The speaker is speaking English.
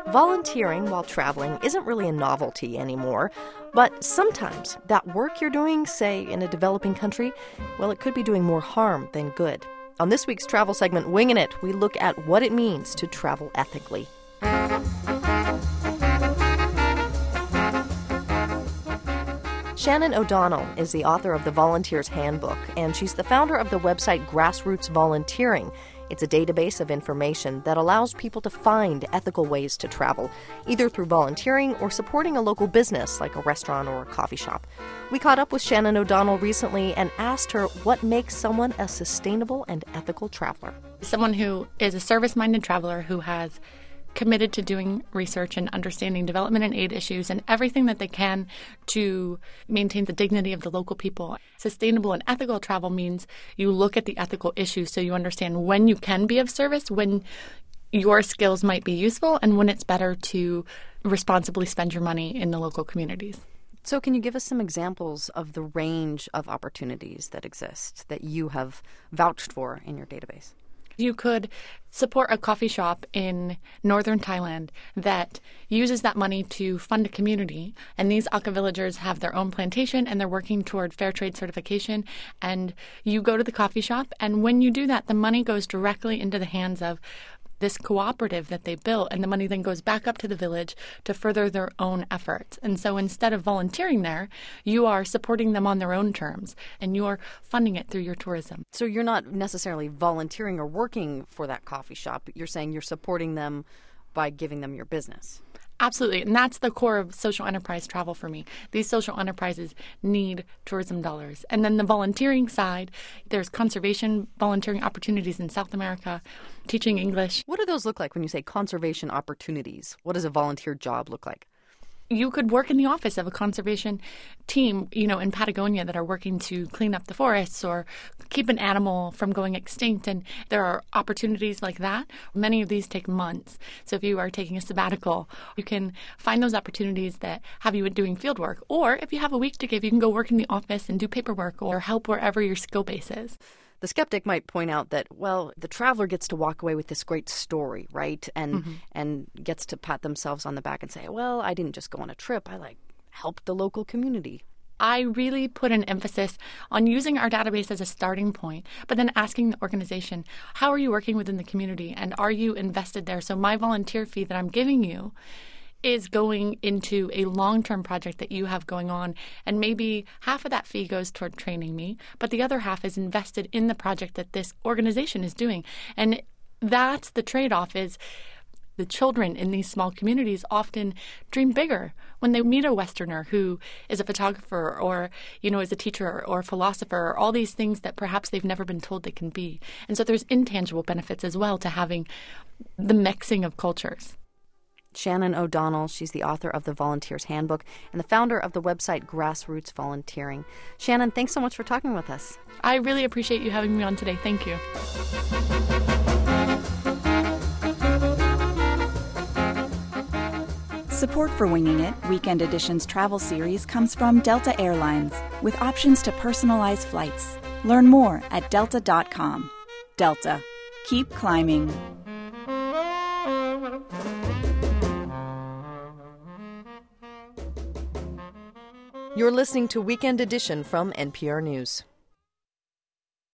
Volunteering while traveling isn't really a novelty anymore, but sometimes that work you're doing, say, in a developing country, well, it could be doing more harm than good. On this week's travel segment, Wingin' It, we look at what it means to travel ethically. Shannon O'Donnell is the author of the Volunteer's Handbook, and she's the founder of the website Grassroots Volunteering. It's a database of information that allows people to find ethical ways to travel, either through volunteering or supporting a local business like a restaurant or a coffee shop. We caught up with Shannon O'Donnell recently and asked her what makes someone a sustainable and ethical traveler. Someone who is a service-minded traveler who has committed to doing research and understanding development and aid issues and everything that they can to maintain the dignity of the local people. Sustainable and ethical travel means you look at the ethical issues so you understand when you can be of service, when your skills might be useful, and when it's better to responsibly spend your money in the local communities. So can you give us some examples of the range of opportunities that exist that you have vouched for in your database? You could support a coffee shop in northern Thailand that uses that money to fund a community. And these Akha villagers have their own plantation and they're working toward fair trade certification. And you go to the coffee shop, and when you do that, the money goes directly into the hands of this cooperative that they built, and the money then goes back up to the village to further their own efforts. And so instead of volunteering there, you are supporting them on their own terms, and you are funding it through your tourism. So you're not necessarily volunteering or working for that coffee shop. You're saying you're supporting them by giving them your business. Absolutely. And that's the core of social enterprise travel for me. These social enterprises need tourism dollars. And then the volunteering side, there's conservation volunteering opportunities in South America, teaching English. What do those look like when you say conservation opportunities? What does a volunteer job look like? You could work in the office of a conservation team, in Patagonia that are working to clean up the forests or keep an animal from going extinct. And there are opportunities like that. Many of these take months. So if you are taking a sabbatical, you can find those opportunities that have you doing field work. Or if you have a week to give, you can go work in the office and do paperwork or help wherever your skill base is. The skeptic might point out that, well, the traveler gets to walk away with this great story, right? And gets to pat themselves on the back and say, well, I didn't just go on a trip. I helped the local community. I really put an emphasis on using our database as a starting point, but then asking the organization, how are you working within the community and are you invested there? So my volunteer fee that I'm giving you is going into a long-term project that you have going on, and maybe half of that fee goes toward training me, but the other half is invested in the project that this organization is doing. And that's the trade-off. Is the children in these small communities often dream bigger when they meet a Westerner who is a photographer or, is a teacher or a philosopher, or all these things that perhaps they've never been told they can be. And so there's intangible benefits as well to having the mixing of cultures. Shannon O'Donnell, she's the author of the Volunteer's Handbook and the founder of the website Grassroots Volunteering. Shannon, thanks so much for talking with us. I really appreciate you having me on today. Thank you. Support for Winging It, Weekend Edition's travel series, comes from Delta Airlines, with options to personalize flights. Learn more at delta.com. Delta. Keep climbing. You're listening to Weekend Edition from NPR News.